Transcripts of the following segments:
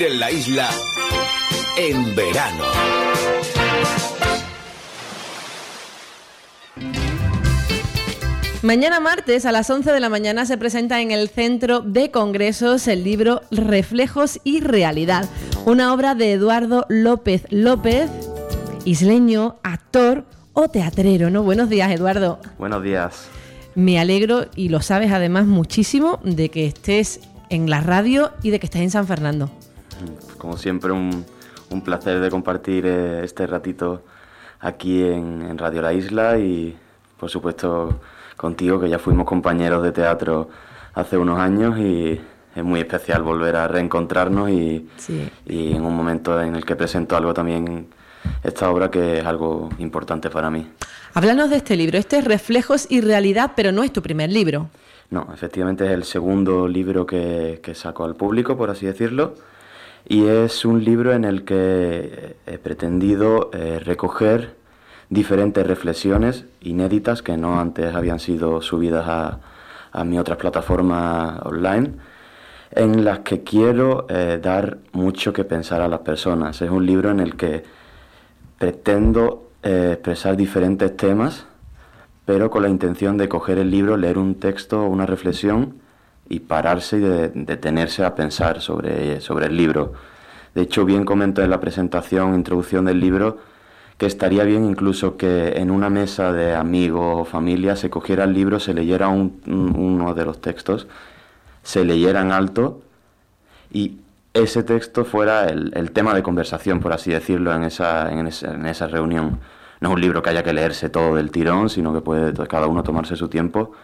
vivir en la isla en verano. Mañana martes a las 11 de la mañana se presenta en el Centro de Congresos el libro Reflejos y Realidad, una obra de Eduardo López López, isleño, actor o teatrero, ¿no? Buenos días, Eduardo. Buenos días. Me alegro, y lo sabes además muchísimo, de que estés en la radio y de que estés en San Fernando. Como siempre, un placer de compartir este ratito aquí en Radio La Isla y, por supuesto, contigo, que ya fuimos compañeros de teatro hace unos años, y es muy especial volver a reencontrarnos y en un momento en el que presento algo también, esta obra, que es algo importante para mí. Háblanos de este libro. Este es Reflejos y Realidad, pero no es tu primer libro. No, efectivamente es el segundo libro que saco al público, por así decirlo, y es un libro en el que he pretendido recoger diferentes reflexiones inéditas que no antes habían sido subidas a mi otra plataforma online, en las que quiero dar mucho que pensar a las personas. Es un libro en el que pretendo expresar diferentes temas, pero con la intención de coger el libro, leer un texto o una reflexión y pararse y detenerse a pensar sobre el libro. De hecho, bien comento en la presentación, introducción del libro, que estaría bien incluso que en una mesa de amigos o familia se cogiera el libro, se leyera uno de los textos, se leyera en alto y ese texto fuera el tema de conversación, por así decirlo, en esa reunión. No es un libro que haya que leerse todo del tirón, sino que puede cada uno tomarse su tiempo.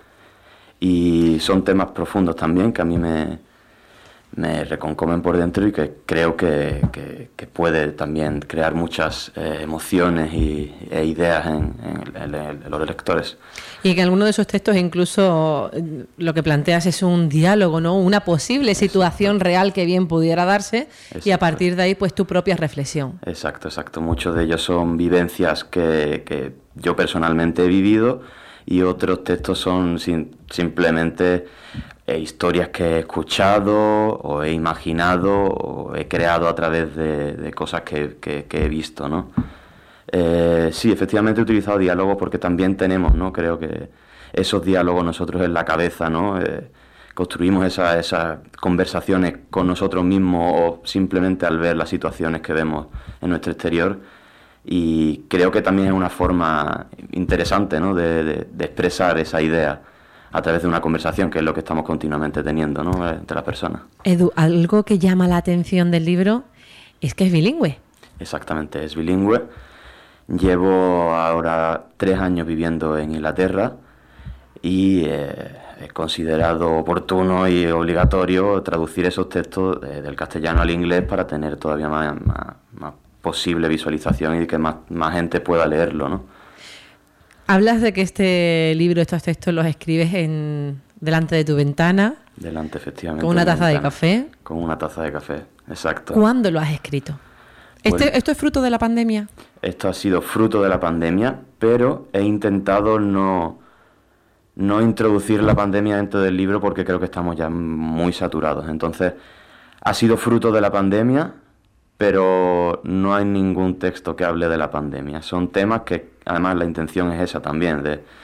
Y son temas profundos también que a mí me reconcomen por dentro y que creo que puede también crear muchas emociones e ideas en los lectores. Y que en alguno de esos textos incluso lo que planteas es un diálogo, ¿no? Una posible situación real que bien pudiera darse. Exacto. Y a partir de ahí pues tu propia reflexión. Exacto. Muchos de ellos son vivencias que yo personalmente he vivido, y otros textos son simplemente historias que he escuchado o he imaginado o he creado a través de cosas que he visto, ¿no? Sí, efectivamente he utilizado diálogos porque también tenemos, ¿no? Creo que esos diálogos nosotros en la cabeza, ¿no? Construimos esas conversaciones con nosotros mismos o simplemente al ver las situaciones que vemos en nuestro exterior. Y creo que también es una forma interesante, ¿no? de expresar esa idea a través de una conversación, que es lo que estamos continuamente teniendo, ¿no? Entre las personas. Edu, algo que llama la atención del libro es que es bilingüe. Exactamente, es bilingüe. Llevo ahora 3 años viviendo en Inglaterra y he considerado oportuno y obligatorio traducir esos textos del castellano al inglés para tener todavía más posible visualización y que más gente pueda leerlo, ¿no? Hablas de que este libro, estos textos los escribes delante de tu ventana. Delante, efectivamente. ¿Con una taza de café? Con una taza de café, exacto. ¿Cuándo lo has escrito? Pues, ¿esto es fruto de la pandemia? Esto ha sido fruto de la pandemia, pero he intentado no introducir la pandemia dentro del libro porque creo que estamos ya muy saturados. Entonces, ha sido fruto de la pandemia, pero no hay ningún texto que hable de la pandemia. Son temas que, además, la intención es esa también,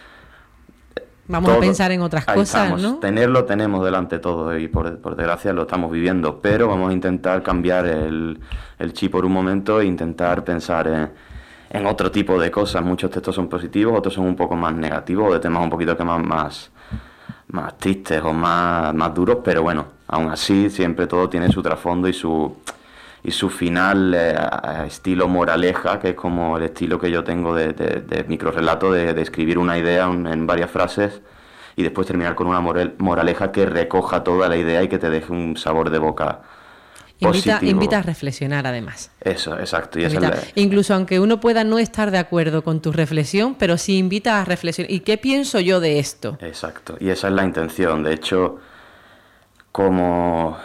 Vamos a pensar en otras cosas, ¿no? Tenerlo tenemos delante todo y por desgracia lo estamos viviendo, pero vamos a intentar cambiar el chip por un momento e intentar pensar en otro tipo de cosas. Muchos textos son positivos, otros son un poco más negativos, o de temas un poquito que más tristes o más duros, pero bueno, aún así siempre todo tiene su trasfondo y su final estilo moraleja, que es como el estilo que yo tengo de microrelato, de escribir una idea en varias frases y después terminar con una moraleja que recoja toda la idea y que te deje un sabor de boca positivo. Invita a reflexionar, además. Eso, exacto. Incluso aunque uno pueda no estar de acuerdo con tu reflexión, pero sí invita a reflexionar. ¿Y qué pienso yo de esto? Exacto, y esa es la intención. De hecho, como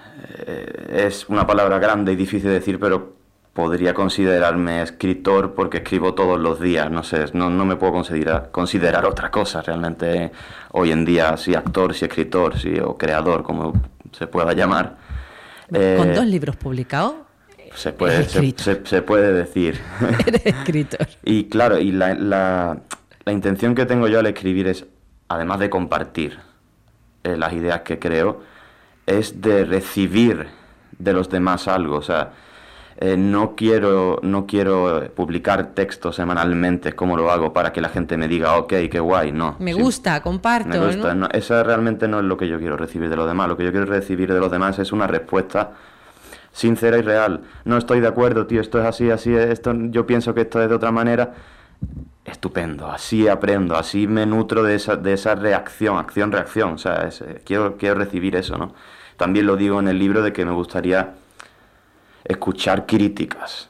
es una palabra grande y difícil de decir, pero podría considerarme escritor porque escribo todos los días, no sé, no me puedo considerar otra cosa realmente hoy en día, si actor, si escritor, si o creador, como se pueda llamar. Con 2 libros publicados. Se puede decir. Eres escritor. Y claro, y la intención que tengo yo al escribir es, además de compartir las ideas que creo, es de recibir de los demás algo. O sea, no quiero publicar textos semanalmente como lo hago para que la gente me diga, ok, qué guay, no. Me gusta, comparto. Me gusta, ¿no? Esa realmente no es lo que yo quiero recibir de los demás. Lo que yo quiero recibir de los demás es una respuesta sincera y real. No estoy de acuerdo, tío, esto es así, esto, yo pienso que esto es de otra manera. Estupendo, así aprendo, así me nutro de esa reacción, acción-reacción. O sea, quiero recibir eso, ¿no? También lo digo en el libro de que me gustaría escuchar críticas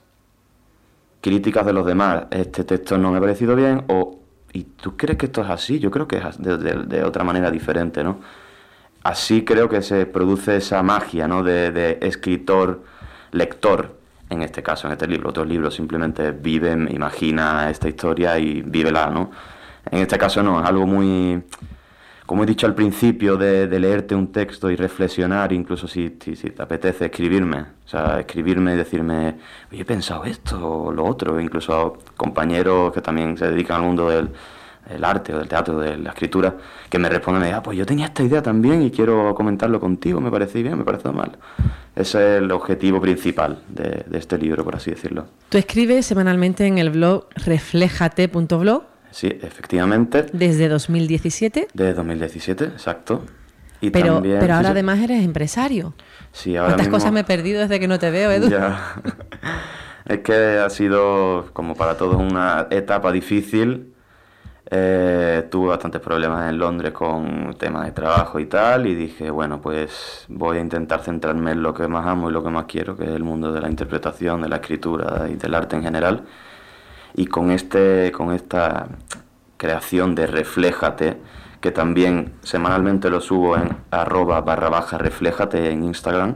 de los demás. Este texto no me ha parecido bien, ¿y tú crees que esto es así? Yo creo que es de otra manera diferente, ¿no? Así creo que se produce esa magia, ¿no? De escritor-lector, en este caso, en este libro. Otros libros simplemente viven, imagina esta historia y vívela, ¿no? En este caso no, es algo muy, como he dicho al principio, de leerte un texto y reflexionar, incluso si te apetece escribirme. O sea, escribirme y decirme, oye, he pensado esto o lo otro. Incluso a compañeros que también se dedican al mundo del arte o del teatro, de la escritura, que me responden, pues yo tenía esta idea también y quiero comentarlo contigo, me parece bien, me parece mal. Ese es el objetivo principal de este libro, por así decirlo. Tú escribes semanalmente en el blog reflejate.blog. Sí, efectivamente. ¿Desde 2017? Desde 2017, exacto. Y pero ahora sí. Además eres empresario. Sí, ahora ¿Cuántas mismo, cosas me he perdido desde que no te veo, Edu? Ya. Es que ha sido, como para todos, una etapa difícil. Tuve bastantes problemas en Londres con temas de trabajo y tal, y dije, bueno, pues voy a intentar centrarme en lo que más amo y lo que más quiero, que es el mundo de la interpretación, de la escritura y del arte en general. Y con esta creación de Refléjate, que también semanalmente lo subo en @_refléjate en Instagram,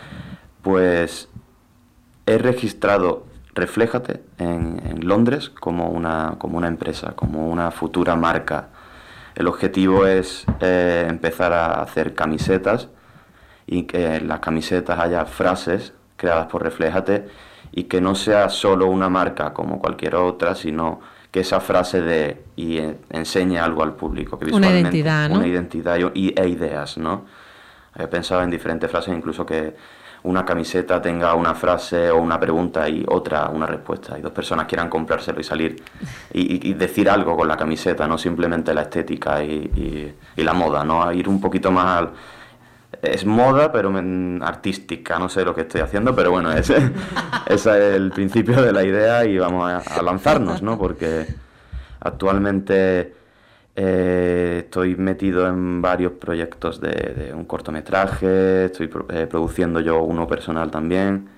pues he registrado Refléjate en Londres como una empresa, como una futura marca. El objetivo es empezar a hacer camisetas y que en las camisetas haya frases creadas por Refléjate y que no sea solo una marca como cualquier otra, sino que esa frase enseñe algo al público. Que visualmente, una identidad, ¿no? Una identidad e ideas, ¿no? He pensado en diferentes frases, incluso que una camiseta tenga una frase o una pregunta y otra una respuesta, y 2 personas quieran comprárselo y salir y decir algo con la camiseta, no simplemente la estética y la moda, ¿no? A ir un poquito más es moda, pero artística, no sé lo que estoy haciendo, pero bueno, ese es el principio de la idea y vamos a lanzarnos, ¿no? Porque actualmente estoy metido en varios proyectos de un cortometraje, estoy produciendo yo uno personal también,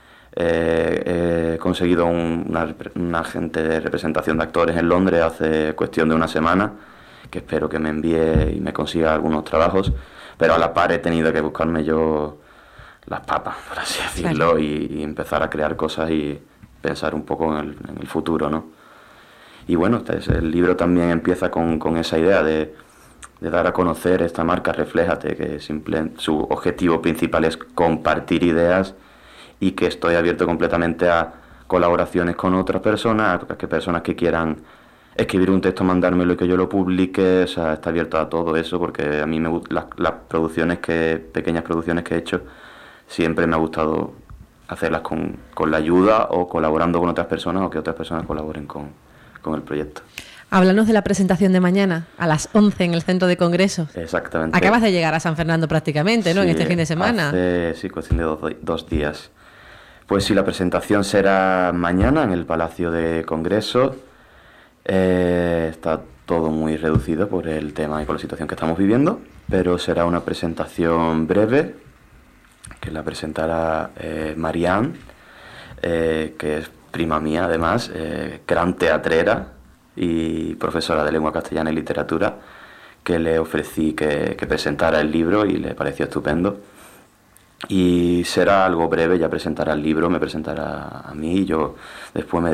he conseguido un agente de representación de actores en Londres hace cuestión de una semana, que espero que me envíe y me consiga algunos trabajos, pero a la par he tenido que buscarme yo las papas, por así decirlo, claro. y empezar a crear cosas y pensar un poco en el futuro, ¿no? Y bueno, el libro también empieza con esa idea de dar a conocer esta marca Refléjate, que su objetivo principal es compartir ideas y que estoy abierto completamente a colaboraciones con otras personas, personas que quieran escribir un texto, mandármelo y que yo lo publique. O sea, está abierto a todo eso porque a mí las pequeñas producciones que he hecho, siempre me ha gustado hacerlas con la ayuda o colaborando con otras personas o que otras personas colaboren con el proyecto. Háblanos de la presentación de mañana, a las 11 en el Centro de Congresos. Exactamente. Acabas de llegar a San Fernando prácticamente, ¿no? Sí, en este fin de semana. Sí, cuestión de 2 días. Pues sí, la presentación será mañana en el Palacio de Congresos. Está todo muy reducido por el tema y por la situación que estamos viviendo, pero será una presentación breve, que la presentará Marianne, que es prima mía además, gran teatrera y profesora de lengua castellana y literatura, que le ofrecí que presentara el libro y le pareció estupendo. Y será algo breve, ya presentará el libro, me presentará a mí y yo después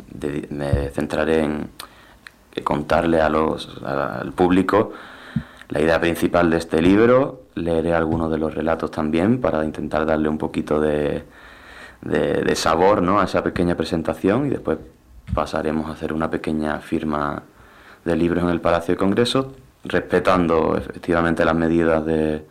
me centraré en contarle al público la idea principal de este libro. Leeré algunos de los relatos también para intentar darle un poquito de sabor, ¿no?, a esa pequeña presentación, y después pasaremos a hacer una pequeña firma de libros en el Palacio de Congresos, respetando efectivamente las medidas de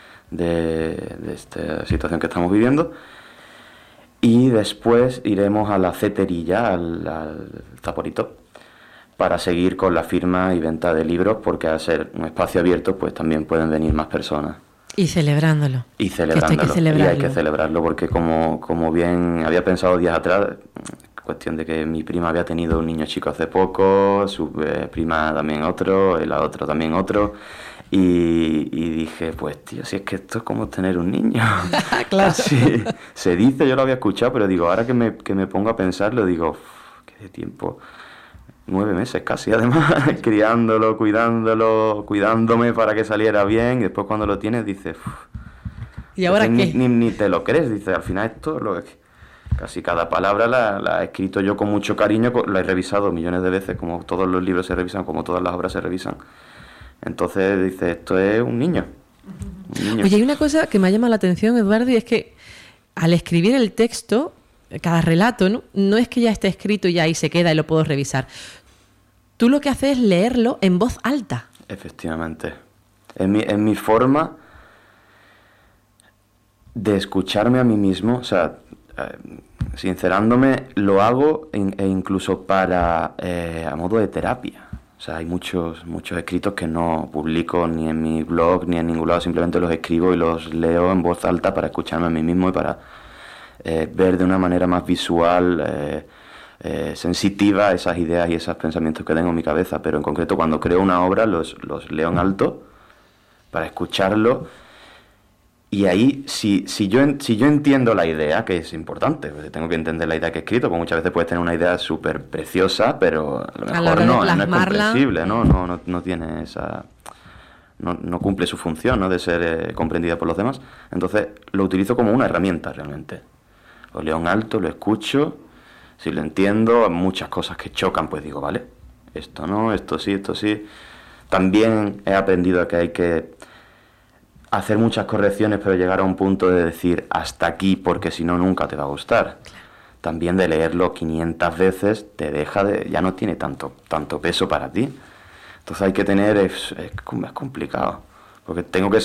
esta situación que estamos viviendo. Y después iremos a la cetería, al Zaporito, para seguir con la firma y venta de libros, porque al ser un espacio abierto pues también pueden venir más personas. Y celebrándolo. Y celebrándolo. Y hay que celebrarlo, porque como bien había pensado días atrás, cuestión de que mi prima había tenido un niño chico hace poco, su prima también otro, la otra también otro, y dije, pues tío, si es que esto es como tener un niño. Claro. Así se dice, yo lo había escuchado, pero digo, ahora que me pongo a pensarlo, digo, qué de tiempo, 9 meses casi, además, criándolo, cuidándome para que saliera bien, y después cuando lo tienes dices, ¿y ahora qué? Ni te lo crees, dices, al final esto es lo que... Casi cada palabra la he escrito yo con mucho cariño, la he revisado millones de veces, como todos los libros se revisan, como todas las obras se revisan. Entonces dice, esto es un niño. Oye, hay una cosa que me ha llamado la atención, Eduardo, y es que al escribir el texto, cada relato, no es que ya esté escrito y ya ahí se queda y lo puedo revisar. Tú lo que haces es leerlo en voz alta. Efectivamente. Es mi forma de escucharme a mí mismo, o sea... sincerándome, lo hago e incluso a modo de terapia. O sea, hay muchos escritos que no publico ni en mi blog ni en ningún lado, simplemente los escribo y los leo en voz alta para escucharme a mí mismo y para ver de una manera más visual, sensitiva, esas ideas y esos pensamientos que tengo en mi cabeza. Pero en concreto, cuando creo una obra, los leo en alto para escucharlo. Y ahí, si yo entiendo la idea, que es importante, porque tengo que entender la idea que he escrito, porque muchas veces puedes tener una idea súper preciosa, pero a lo mejor no es comprensible, no tiene esa... No cumple su función, ¿no?, de ser comprendida por los demás. Entonces lo utilizo como una herramienta realmente. Lo leo en alto, lo escucho, si lo entiendo, muchas cosas que chocan, pues digo, vale, esto no, esto sí, esto sí. También he aprendido que hay que hacer muchas correcciones, pero llegar a un punto de decir hasta aquí, porque si no nunca te va a gustar. Claro. También de leerlo 500 veces te deja ya no tiene tanto peso para ti. Entonces hay que tener, es complicado, porque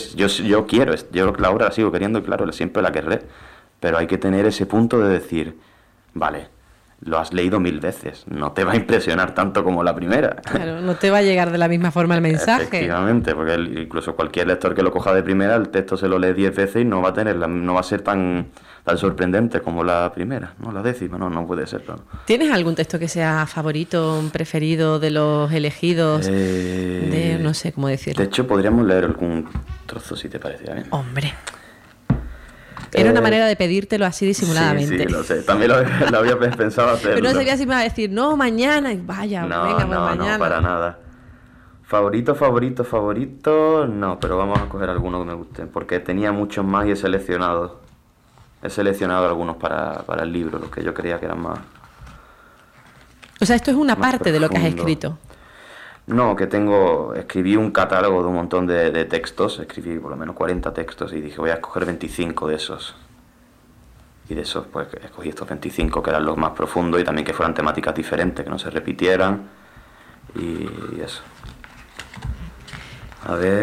yo la obra la sigo queriendo y claro, siempre la querré, pero hay que tener ese punto de decir, vale, lo has leído 1000 veces, no te va a impresionar tanto como la primera. Claro, no te va a llegar de la misma forma el mensaje. Efectivamente, porque incluso cualquier lector que lo coja de primera, el texto se lo lee 10 veces y no va a ser tan sorprendente como la primera, ¿no? La décima, no puede ser. ¿No? ¿Tienes algún texto que sea favorito, preferido de los elegidos? No sé cómo decirlo. De hecho, podríamos leer algún trozo, si te parece bien. Hombre. Era una manera de pedírtelo así disimuladamente. Sí, lo sé. También lo había pensado hacerlo. Pero no sería así, me va a decir, no, mañana. Y vaya, venga, mañana. No, para nada. Favorito, no, pero vamos a coger algunos que me gusten, porque tenía muchos más y he seleccionado algunos para el libro, los que yo creía que eran más... O sea, esto es una parte profundo. De lo que has escrito. No, escribí un catálogo de un montón de textos, escribí por lo menos 40 textos y dije voy a escoger 25 de esos. Y de esos pues escogí estos 25 que eran los más profundos y también que fueran temáticas diferentes, que no se repitieran y eso. A ver...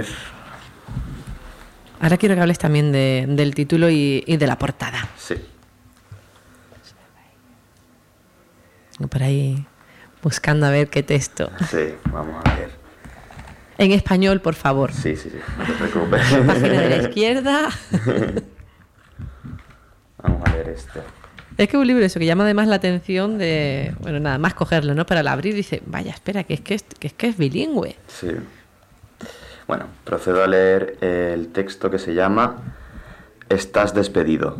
Ahora quiero que hables también del título y de la portada. Sí. Por ahí... buscando a ver qué texto. Sí, vamos a ver. En español, por favor. Sí, no te preocupes. Página de la izquierda. Vamos a ver este. Es que un libro eso que llama además la atención de... Bueno, nada más cogerlo, ¿no? Pero al abrir dice, vaya, espera, que es bilingüe. Sí. Bueno, procedo a leer el texto que se llama Estás despedido.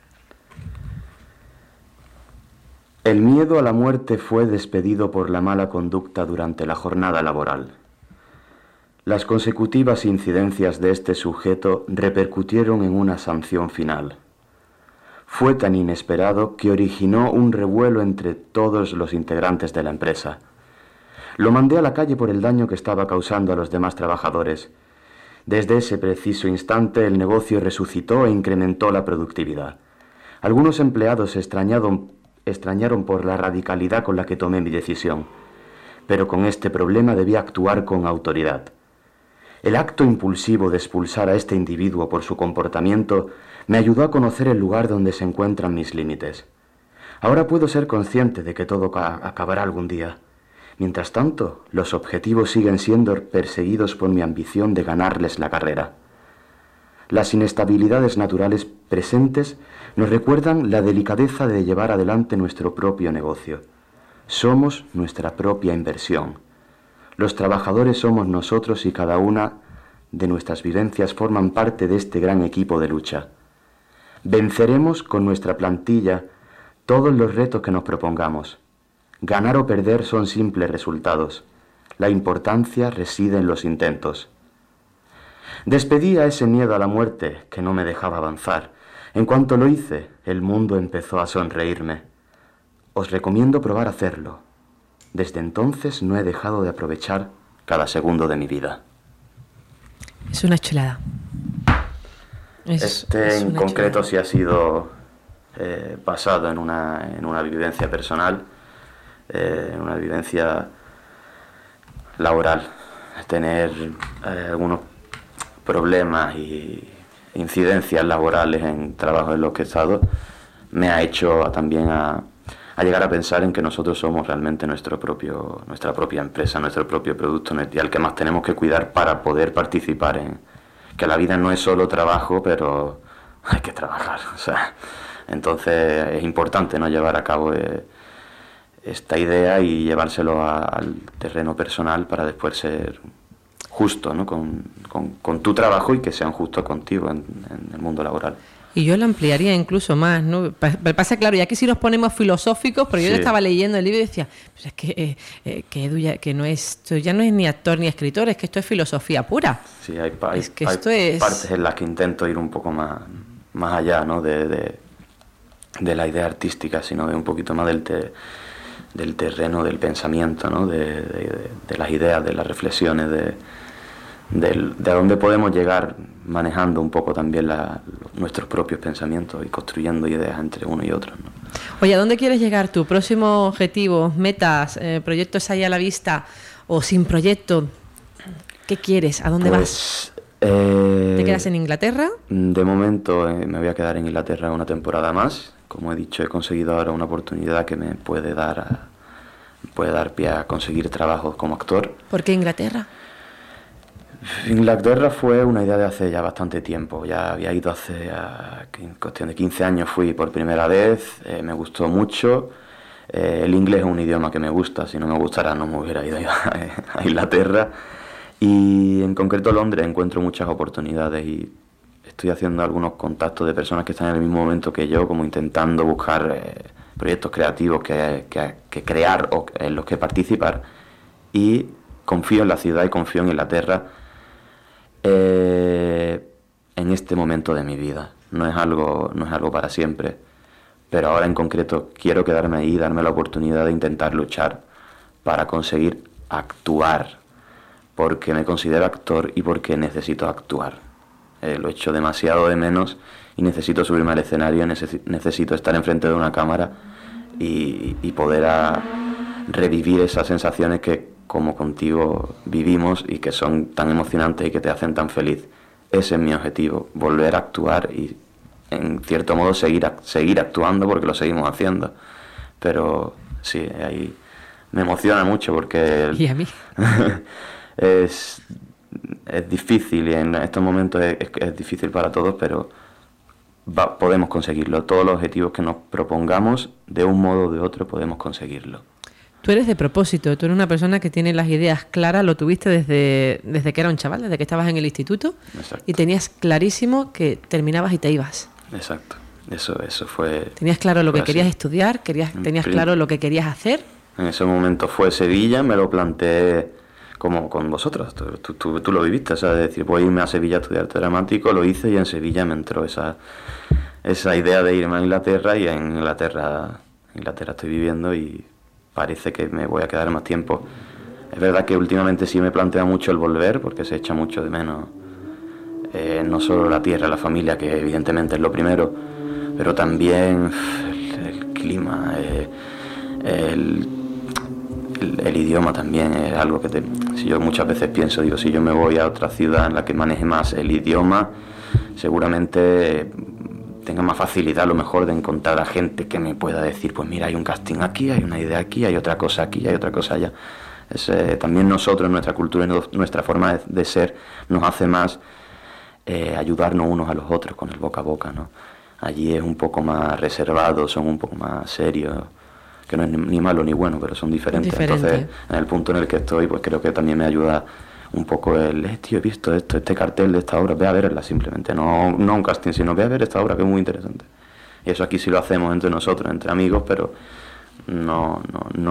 El miedo a la muerte fue despedido por la mala conducta durante la jornada laboral. Las consecutivas incidencias de este sujeto repercutieron en una sanción final. Fue tan inesperado que originó un revuelo entre todos los integrantes de la empresa. Lo mandé a la calle por el daño que estaba causando a los demás trabajadores Desde ese preciso instante el negocio resucitó e incrementó la productividad. Algunos empleados se extrañaron por la radicalidad con la que tomé mi decisión, pero con este problema debía actuar con autoridad. El acto impulsivo de expulsar a este individuo por su comportamiento me ayudó a conocer el lugar donde se encuentran mis límites. Ahora puedo ser consciente de que todo acabará algún día. Mientras tanto, los objetivos siguen siendo perseguidos por mi ambición de ganarles la carrera. Las inestabilidades naturales presentes nos recuerdan la delicadeza de llevar adelante nuestro propio negocio. Somos nuestra propia inversión. Los trabajadores somos nosotros y cada una de nuestras vivencias forman parte de este gran equipo de lucha. Venceremos con nuestra plantilla todos los retos que nos propongamos. Ganar o perder son simples resultados. La importancia reside en los intentos. Despedí a ese miedo a la muerte que no me dejaba avanzar. En cuanto lo hice, el mundo empezó a sonreírme. Os recomiendo probar a hacerlo. Desde entonces no he dejado de aprovechar cada segundo de mi vida. Es una chulada. En concreto sí ha sido basado en una vivencia personal, en una vivencia laboral. Tener algunos problemas y incidencias laborales en trabajos en los que he estado me ha hecho también a llegar a pensar en que nosotros somos realmente nuestra propia empresa, nuestro propio producto, y al que más tenemos que cuidar para poder participar en que la vida no es solo trabajo, pero hay que trabajar. O sea, entonces es importante no llevar a cabo esta idea y llevárselo al terreno personal para después ser justo, ¿no? con tu trabajo y que sean justos contigo en el mundo laboral. Y yo lo ampliaría incluso más, ¿no? Pasa, claro, y aquí sí nos ponemos filosóficos, pero yo estaba leyendo el libro y decía, pues es que Edu ya no es ni actor ni escritor, es que esto es filosofía pura. Sí, hay partes en las que intento ir un poco más allá, ¿no? de la idea artística, sino de un poquito más del terreno del pensamiento, ¿no? de las ideas, de las reflexiones, de a dónde podemos llegar manejando un poco también nuestros propios pensamientos y construyendo ideas entre uno y otro, ¿no? Oye, ¿a dónde quieres llegar tú? ¿Próximo objetivo, metas, proyectos ahí a la vista o sin proyecto? ¿Qué quieres? ¿A dónde vas? ¿Te quedas en Inglaterra? De momento me voy a quedar en Inglaterra una temporada más. Como he dicho, he conseguido ahora una oportunidad que me puede dar pie a conseguir trabajos como actor. ¿Por qué Inglaterra? Inglaterra fue una idea de hace ya bastante tiempo. Ya había ido en cuestión de 15 años, fui por primera vez, me gustó mucho. El inglés es un idioma que me gusta, si no me gustara no me hubiera ido a Inglaterra. Y en concreto Londres encuentro muchas oportunidades y estoy haciendo algunos contactos de personas que están en el mismo momento que yo, como intentando buscar proyectos creativos que crear o en los que participar. Y confío en la ciudad y confío en Inglaterra en este momento de mi vida. No es algo para siempre, pero ahora en concreto quiero quedarme ahí y darme la oportunidad de intentar luchar para conseguir actuar, porque me considero actor y porque necesito actuar. Lo echo demasiado de menos y necesito subirme al escenario, necesito estar enfrente de una cámara y poder revivir esas sensaciones que como contigo vivimos y que son tan emocionantes y que te hacen tan feliz. Ese es mi objetivo, volver a actuar y en cierto modo seguir actuando, porque lo seguimos haciendo. Pero sí, ahí me emociona mucho porque ¿y a mí? es difícil y en estos momentos es difícil para todos, pero podemos conseguirlo. Todos los objetivos que nos propongamos, de un modo o de otro, podemos conseguirlo. Tú eres de propósito, tú eres una persona que tiene las ideas claras, lo tuviste desde que era un chaval, desde que estabas en el instituto. Exacto. Y tenías clarísimo que terminabas y te ibas. Exacto, eso fue... ¿Tenías claro lo que querías estudiar? ¿Tenías claro lo que querías hacer? En ese momento fue Sevilla, me lo planteé como con vosotros, tú lo viviste, o sea, de decir, voy a irme a Sevilla a estudiar arte dramático, lo hice y en Sevilla me entró esa idea de irme a Inglaterra y en Inglaterra estoy viviendo y parece que me voy a quedar más tiempo. Es verdad que últimamente sí me plantea mucho el volver porque se echa mucho de menos no solo la tierra, la familia, que evidentemente es lo primero, pero también el clima, el idioma también es algo que si yo muchas veces pienso, digo, si yo me voy a otra ciudad en la que maneje más el idioma, seguramente tenga más facilidad a lo mejor de encontrar a gente que me pueda decir, pues mira, hay un casting aquí, hay una idea aquí, hay otra cosa aquí, hay otra cosa allá. También nosotros, nuestra cultura, nuestra forma de ser, nos hace más ayudarnos unos a los otros con el boca a boca, ¿no? Allí es un poco más reservado, son un poco más serios, que no es ni malo ni bueno, pero son diferentes. Entonces, en el punto en el que estoy, pues creo que también me ayuda un poco tío, he visto este cartel de esta obra, ve a verla simplemente, no un casting, sino ve a ver esta obra que es muy interesante. Y eso aquí sí lo hacemos entre nosotros, entre amigos, pero no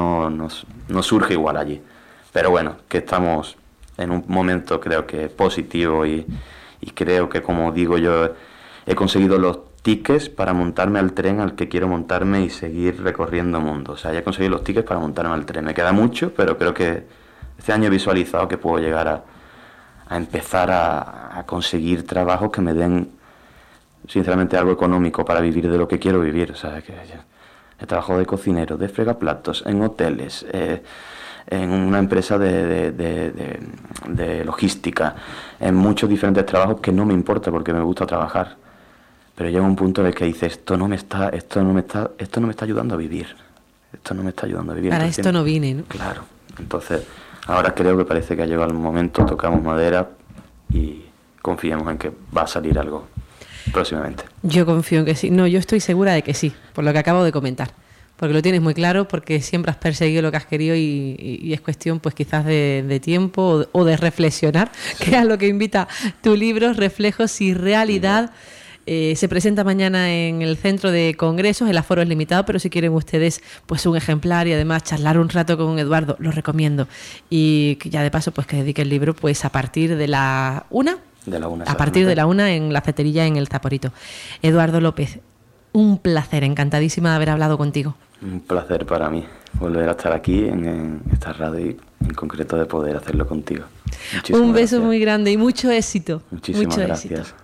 surge igual allí. Pero bueno, que estamos en un momento creo que positivo y creo que, como digo yo, he conseguido los tickets para montarme al tren al que quiero montarme y seguir recorriendo mundo. O sea, ya he conseguido los tickets para montarme al tren. Me queda mucho, pero creo que este año he visualizado que puedo llegar a empezar a conseguir trabajos que me den, sinceramente, algo económico para vivir de lo que quiero vivir. O sea, que he trabajado de cocinero, de fregaplatos, en hoteles, en una empresa de logística, en muchos diferentes trabajos que no me importa porque me gusta trabajar. Pero llega un punto en el que dices, esto no me está ayudando a vivir. Esto no me está ayudando a vivir. Para esto no vine, ¿no? Claro. Entonces, ahora creo que parece que ha llegado el momento, tocamos madera y confiemos en que va a salir algo próximamente. Yo confío en que sí. No, yo estoy segura de que sí, por lo que acabo de comentar. Porque lo tienes muy claro, porque siempre has perseguido lo que has querido y es cuestión, pues quizás de tiempo o de reflexionar, que es a lo que invita tu libro, Reflejos y Realidad. Se presenta mañana en el Centro de Congresos, el aforo es limitado, pero si quieren ustedes pues un ejemplar y además charlar un rato con Eduardo, lo recomiendo. Y que ya de paso pues que dedique el libro pues a partir de la 1. A partir de la 1 en la cafetería en El Zaporito. Eduardo López, un placer, encantadísima de haber hablado contigo. Un placer para mí volver a estar aquí en esta radio y en concreto de poder hacerlo contigo. Un beso muy grande y mucho éxito. Muchísimas gracias. Éxito.